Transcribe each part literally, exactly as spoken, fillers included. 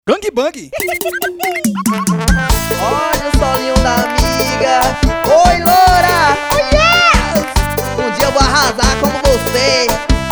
Gangbang. Olha o solinho da amiga. Oi, loura! Oh, yes! Um dia eu vou arrasar como você.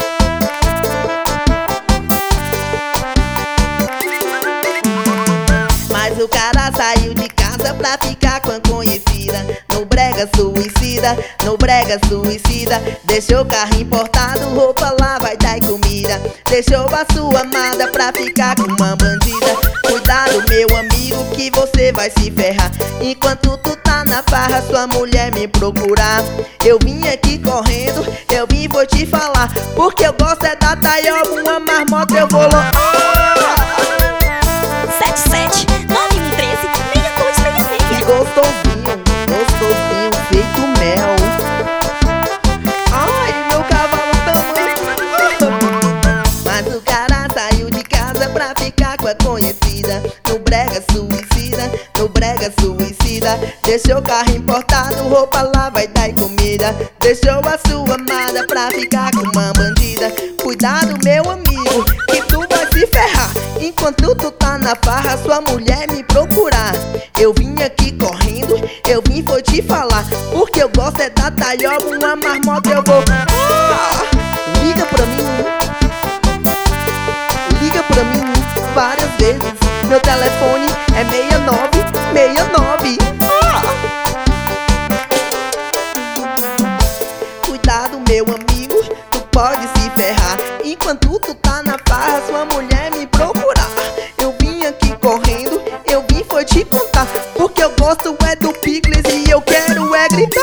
Mas o cara saiu de casa pra ficar com a conhecida. No brega suicida, no brega suicida. Deixou carro importado, roupa lá vai dar comida. Deixou a sua amada pra ficar com uma bandida. Cuidado, meu amigo, que você vai se ferrar. Enquanto tu tá na farra, sua mulher me procurar. Eu vim aqui correndo, eu vim vou te falar. Porque eu gosto é da taioba, uma marmota eu vou lo... sete sete nove um três seis dois seis seis. Gostosinho, gostosinho, feito mel. Ai, meu cavalo também. Mas o cara saiu de casa pra ficar com a conhecida. No brega suicida, no brega suicida. Deixou carro importado, roupa lá vai dar comida. Deixou a sua amada pra ficar com uma bandida. Cuidado, meu amigo, que tu vai se ferrar. Enquanto tu tá na farra, sua mulher me procurar. Eu vim aqui correndo, eu vim vou te falar. Porque eu gosto é da taioba, uma marmota eu vou... Ah, liga pra mim, liga pra mim várias vezes. Meu telefone é seis nove seis nove. Ah. Cuidado, meu amigo, tu pode se ferrar. Enquanto tu tá na farra, sua mulher me procurar. Eu vim aqui correndo, eu vim foi te contar. Porque eu gosto é do picles e eu quero é gritar.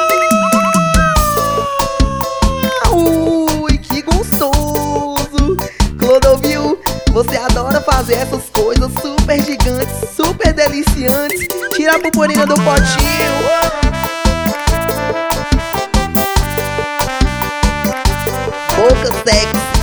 Ui, que gostoso. Clodovil, você adora fazer essas coisas super gigantes, super deliciantes. Tira a purpurina do potinho. Boca sexy.